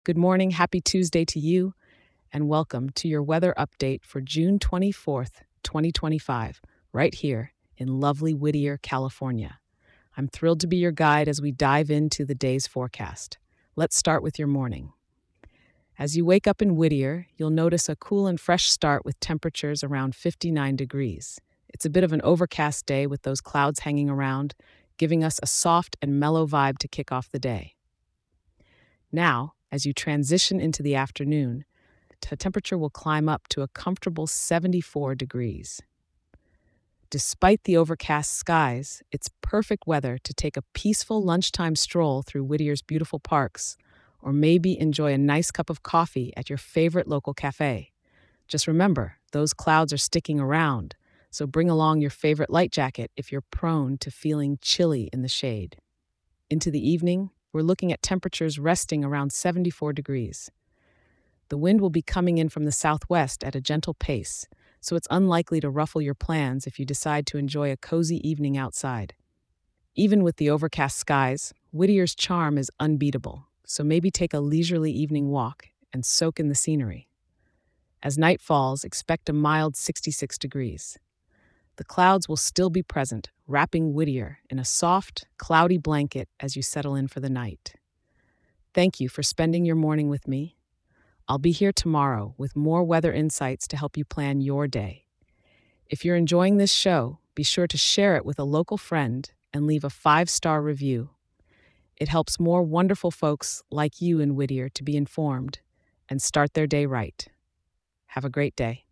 Good morning, happy Tuesday to you, and welcome to your weather update for June 24th, 2025, right here in lovely Whittier, California. I'm thrilled to be your guide as we dive into the day's forecast. Let's start with your morning. As you wake up in Whittier, you'll notice a cool and fresh start with temperatures around 59 degrees. It's a bit of an overcast day with those clouds hanging around, giving us a soft and mellow vibe to kick off the day. Now, as you transition into the afternoon, the temperature will climb up to a comfortable 74 degrees. Despite the overcast skies, it's perfect weather to take a peaceful lunchtime stroll through Whittier's beautiful parks, or maybe enjoy a nice cup of coffee at your favorite local cafe. Just remember, those clouds are sticking around, so bring along your favorite light jacket if you're prone to feeling chilly in the shade. Into the evening, we're looking at temperatures resting around 74 degrees. The wind will be coming in from the southwest at a gentle pace, so it's unlikely to ruffle your plans if you decide to enjoy a cozy evening outside. Even with the overcast skies, Whittier's charm is unbeatable, so maybe take a leisurely evening walk and soak in the scenery. As night falls, expect a mild 66 degrees. The clouds will still be present, wrapping Whittier in a soft, cloudy blanket as you settle in for the night. Thank you for spending your morning with me. I'll be here tomorrow with more weather insights to help you plan your day. If you're enjoying this show, be sure to share it with a local friend and leave a 5-star review. It helps more wonderful folks like you in Whittier to be informed and start their day right. Have a great day.